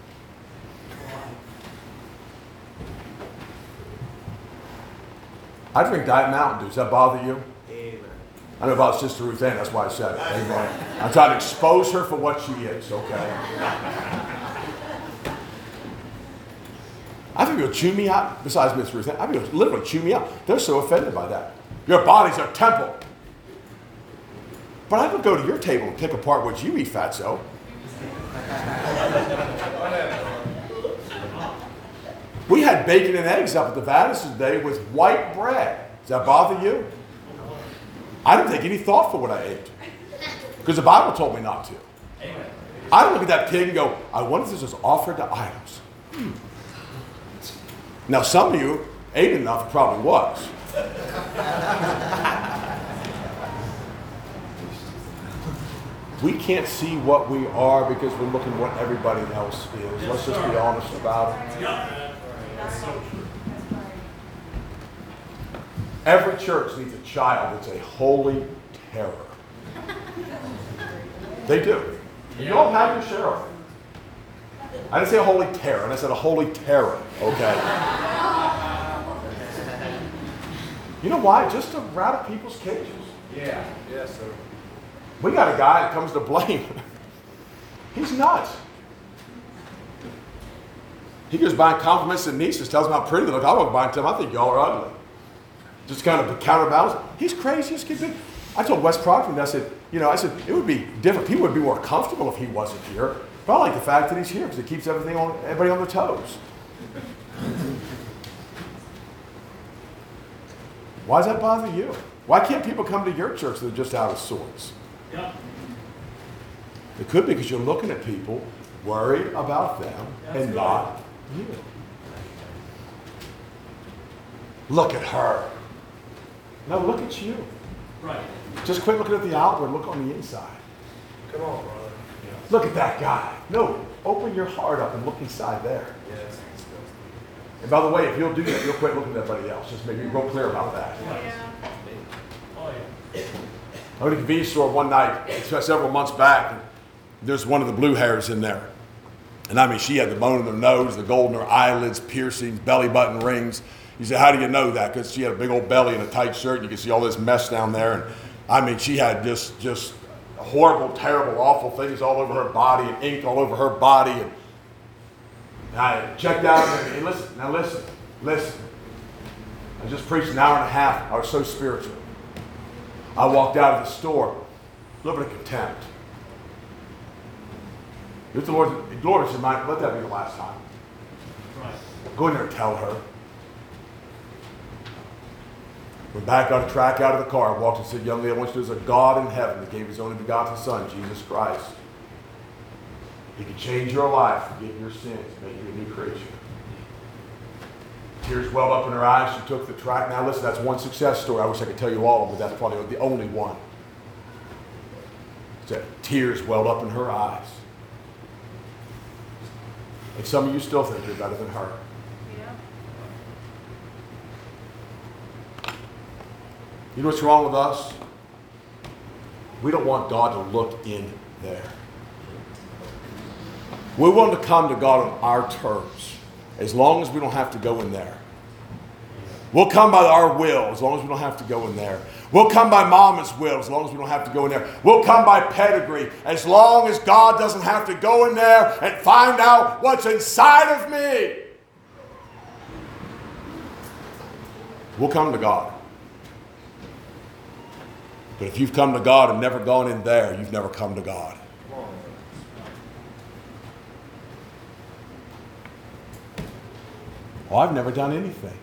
I drink Diet Mountain Dew. Does that bother you? Amen. I know about Sister Ruth Ann, that's why I said it. Amen. I'm trying to expose her for what she is, okay? I think it'll chew me out, besides Miss Ruth Ann. I think it'll literally chew me out. They're so offended by that. Your body's a temple. But I would go to your table and pick apart what you eat, fatso. We had bacon and eggs up at the Vadison today with white bread. Does that bother you? I didn't take any thought for what I ate. Because the Bible told me not to. I don't look at that pig and go, I wonder if this is offered to idols. Now, some of you ate enough, it probably was. We can't see what we are because we're looking at what everybody else is. Let's just be honest about it. Every church needs a child that's a holy terror. They do. You all have your share of it. I didn't say a holy terror, I said a holy terror, okay? You know why? Just to rattle people's cages. Yeah. Yes, sir. We got a guy that comes to blame. He's nuts. He goes buying compliments to nieces, tells them how pretty they look. I walk by and tell them, I think y'all are ugly. Just kind of counterbalance. He's crazy as can be. I told Wes Proctor, I said, it would be different. People would be more comfortable if he wasn't here. But I like the fact that he's here because it keeps everybody on their toes. Why does that bother you? Why can't people come to your church that are just out of sorts? Yeah. It could be because you're looking at people, worried about them, and not you. Look at her. No, look at you. Right. Just quit looking at the outward, look on the inside. Come on, brother. Look at that guy. No, open your heart up and look inside there. Yes. And by the way, if you'll do that, you'll quit looking at everybody else. Just make me real clear about that. Yeah. Oh, yeah. I went to a convenience store one night, several months back, and there's one of the blue hairs in there. And I mean, she had the bone in her nose, the gold in her eyelids, piercings, belly button rings. You say, how do you know that? Because she had a big old belly and a tight shirt, and you can see all this mess down there. And I mean, she had just horrible, terrible, awful things all over her body and ink all over her body. And I checked out and listen. I just preached an hour and a half. I was so spiritual. I walked out of the store, a little bit of contempt. If the Lord said, Mike, let that be the last time. Right. Go in there and tell her. Went back on the track out of the car, walked and said, young lady, I want you to know there's a God in heaven that gave his only begotten Son, Jesus Christ. He can change your life, forgive your sins, make you a new creature. Tears welled up in her eyes. She took the tract. Now listen, that's one success story. I wish I could tell you all of them, but that's probably the only one. So, tears welled up in her eyes. And some of you still think you're better than her. Yeah. You know what's wrong with us? We don't want God to look in there. We want to come to God on our terms, as long as we don't have to go in there. We'll come by our will, as long as we don't have to go in there. We'll come by mama's will, as long as we don't have to go in there. We'll come by pedigree, as long as God doesn't have to go in there and find out what's inside of me. We'll come to God. But if you've come to God and never gone in there, you've never come to God. Oh, I've never done anything.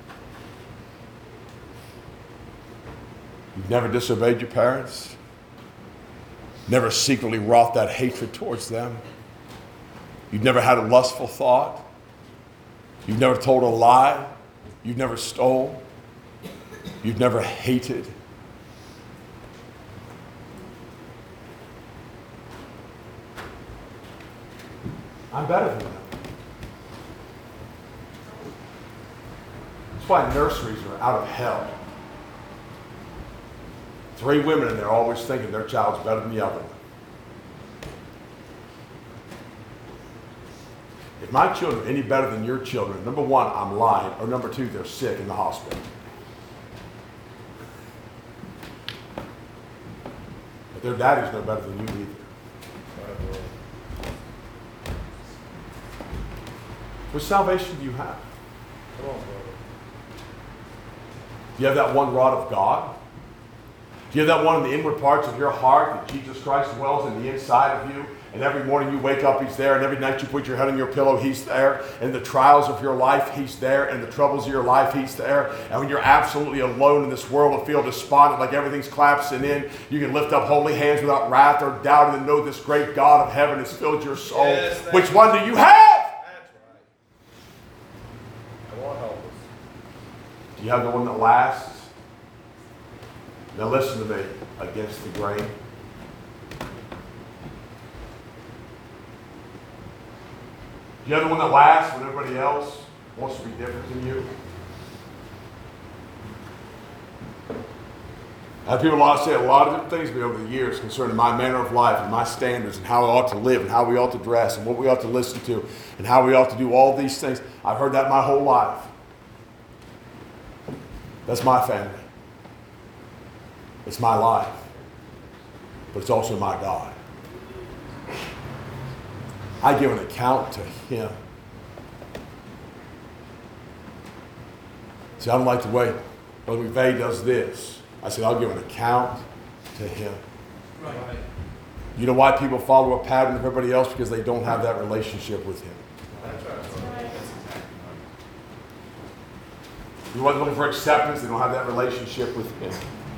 You've never disobeyed your parents. Never secretly wrought that hatred towards them. You've never had a lustful thought. You've never told a lie. You've never stole. You've never hated. I'm better than them. That's why nurseries are out of hell. 3 women in there always thinking their child's better than the other one. If my children are any better than your children, number 1, I'm lying, or number 2, they're sick in the hospital. But their daddy's no better than you either. What salvation do you have? Come on, brother. Do you have that one rod of God? Do you have that one in the inward parts of your heart that Jesus Christ dwells in the inside of you? And every morning you wake up, He's there. And every night you put your head on your pillow, He's there. And the trials of your life, He's there. And the troubles of your life, He's there. And when you're absolutely alone in this world and feel despondent, like everything's collapsing in, you can lift up holy hands without wrath or doubt and know this great God of heaven has filled your soul. Yes, Which one do you have? That's right. I want help us. Do you have the one that lasts? Now listen to me, against the grain. Do you have the one that lasts when everybody else wants to be different than you? I've had people say a lot of different things to me over the years concerning my manner of life and my standards and how I ought to live and how we ought to dress and what we ought to listen to and how we ought to do all these things. I've heard that my whole life. That's my family. It's my life. But it's also my God. I give an account to Him. See, I don't like the way Brother McVeigh does this. I said, I'll give an account to Him. Right. You know why people follow a pattern of everybody else? Because they don't have that relationship with Him. That's right. You want looking for acceptance, they don't have that relationship with Him.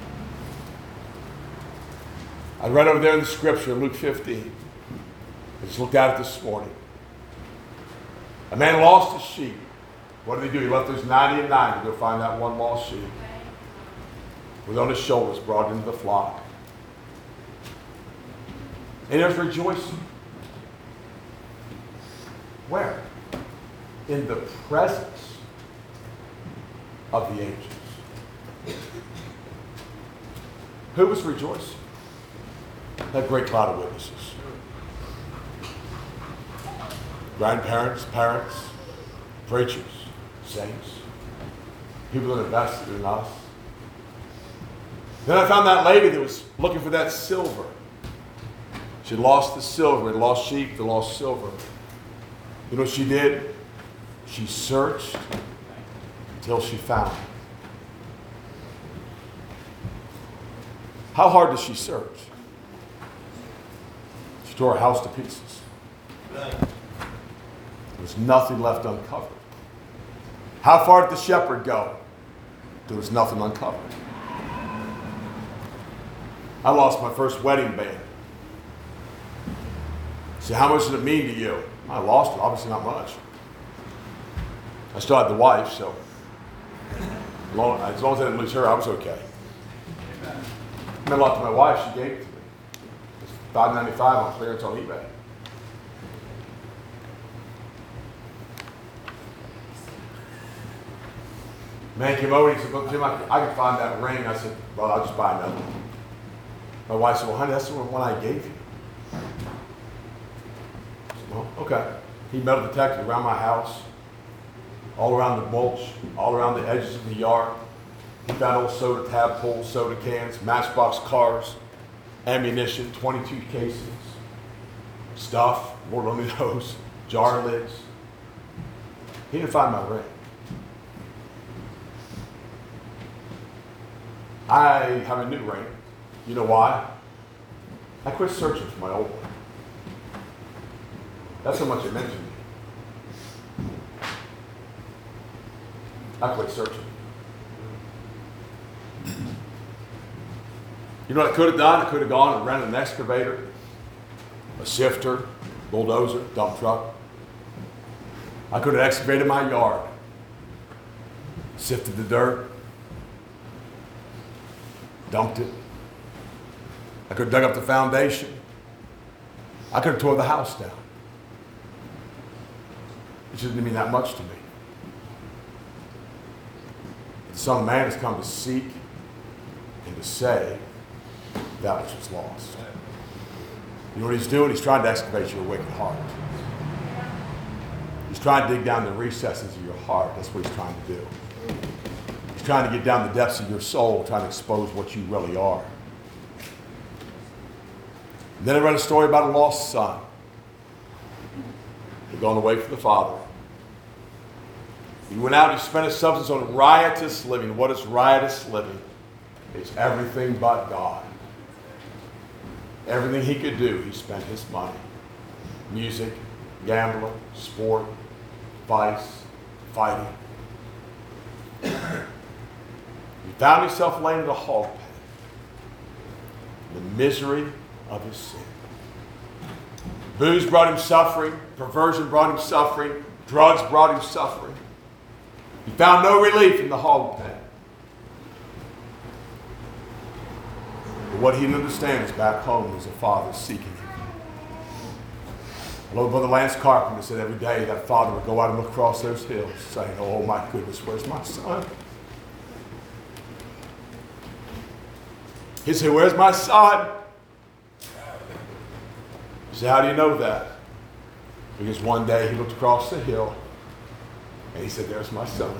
I read over there in the scripture, Luke 15. I just looked at it this morning. A man lost his sheep. What did he do? He left those 99 to go find that one lost sheep. With on his shoulders, brought into the flock. And he was rejoicing. Where? In the presence of the angels. Who was rejoicing? That great cloud of witnesses. Grandparents, parents, preachers, saints, people that invested in us. Then I found that lady that was looking for that silver. She lost the silver, had lost sheep, the lost silver. You know what she did? She searched until she found it. How hard did she search? She tore her house to pieces. There was nothing left uncovered. How far did the shepherd go? There was nothing uncovered. I lost my first wedding band. So how much did it mean to you? I lost it, obviously not much. I still had the wife, so as long as I didn't lose her, I was okay. It meant a lot to my wife. She gave it to me. It's $5.95 on clearance on eBay. Man came over and he said, "Look, Jim, I can find that ring." I said, "Well, I'll just buy another one." My wife said, "Well, honey, that's the one I gave you." I said, "Well, okay." He metal detected around my house, all around the mulch, all around the edges of the yard. He found old soda tab pulls, soda cans, matchbox cars, ammunition, 22 casings, stuff, more than those, jar lids. He didn't find my ring. I have a new ring. You know why? I quit searching for my old one. That's how much it meant to me. I quit searching. You know what I could have done? I could have gone and rented an excavator, a sifter, bulldozer, dump truck. I could have excavated my yard, sifted the dirt, dumped it. I could have dug up the foundation. I could have tore the house down. It shouldn't mean that much to me. The Son of Man has come to seek and to save that which was lost. You know what he's doing? He's trying to excavate your wicked heart. He's trying to dig down the recesses of your heart. That's what he's trying to do. He's trying to get down the depths of your soul, trying to expose what you really are. And then I read a story about a lost son. He'd gone away from the father. He went out and spent his substance on riotous living. What is riotous living? It's everything but God. Everything he could do, he spent his money. Music, gambling, sport, vice, fighting. He found himself laying in a hog pen. The misery of his sin. Booze brought him suffering. Perversion brought him suffering. Drugs brought him suffering. He found no relief in the hog pen. But what he didn't understand is back home was a father seeking him. I love Brother Lance Carpenter said every day that father would go out and look across those hills saying, "Oh my goodness, where's my son?" He said, "Where's my son?" He said, "How do you know that?" Because one day he looked across the hill and he said, "There's my son."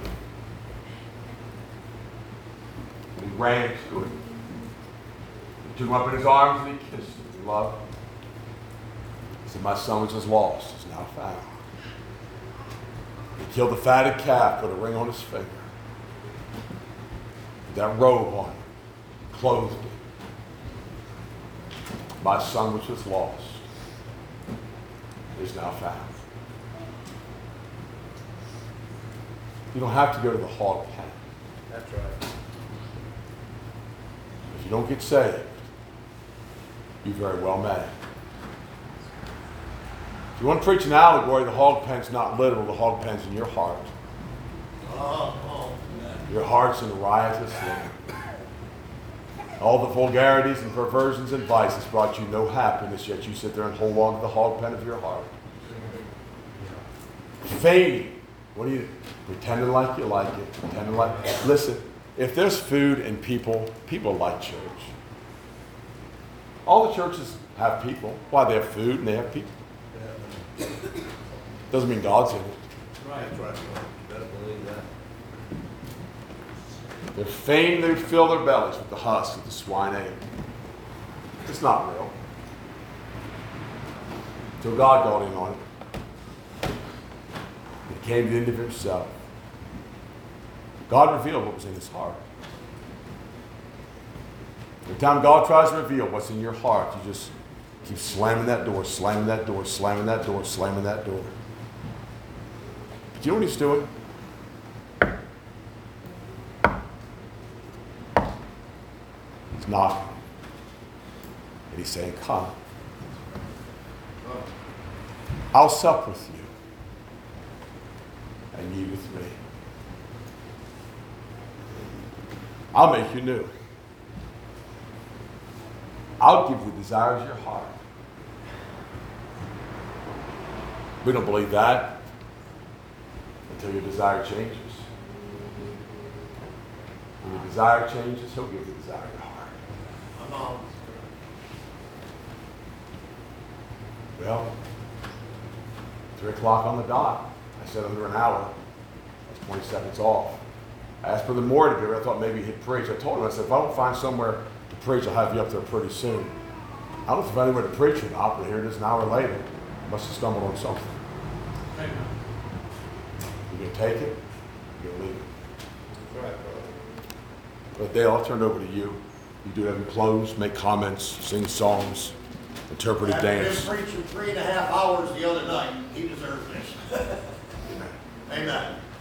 And he ran to him. He took him up in his arms and he kissed him. He loved him. He said, "My son was just lost, is now found." He killed the fatted calf, put a ring on his finger, put that robe on him, clothed him. My son which was lost is now found. You don't have to go to the hog pen. That's right. If you don't get saved, you very well may. If you want to preach an allegory, the hog pen's not literal, the hog pen's in your heart. Your heart's in riotous living. All the vulgarities and perversions and vices brought you no happiness, yet you sit there and hold on to the hog pen of your heart. Feigning. What are you pretending like you like it? Pretending like. Listen, if there's food and people like church. All the churches have people. Why? They have food and they have people. Doesn't mean God's in it. That's right. You better believe that. They're fain they fill their bellies with the husk that the swine ate. It's not real. Until God got in on it. He came to the end of himself. God revealed what was in his heart. Every time God tries to reveal what's in your heart, you just keep slamming that door, slamming that door, slamming that door, slamming that door. But you know what he's doing? He's knocking. And he's saying, "Come." I'll sup with you, and ye with me. I'll make you new. I'll give you the desires of your heart. We don't believe that until your desire changes. When your desire changes, he'll give you the desire of your heart. I'm on. Well, 3 o'clock on the dot. I said under an hour. That's 20 seconds off. I asked Brother Moore to do it. I thought maybe he'd preach. I told him, I said, if I don't find somewhere to preach, I'll have you up there pretty soon. I don't know if there's anywhere to preach or not, but here it is an hour later. Must have stumbled on something. Amen. You're going to take it, you're going to leave it. That's right, brother. But Dale, I'll turn it over to you. You do everything close, make comments, sing songs, interpretive dance. After him preaching 3.5 hours the other night, he deserves this. Amen. Amen.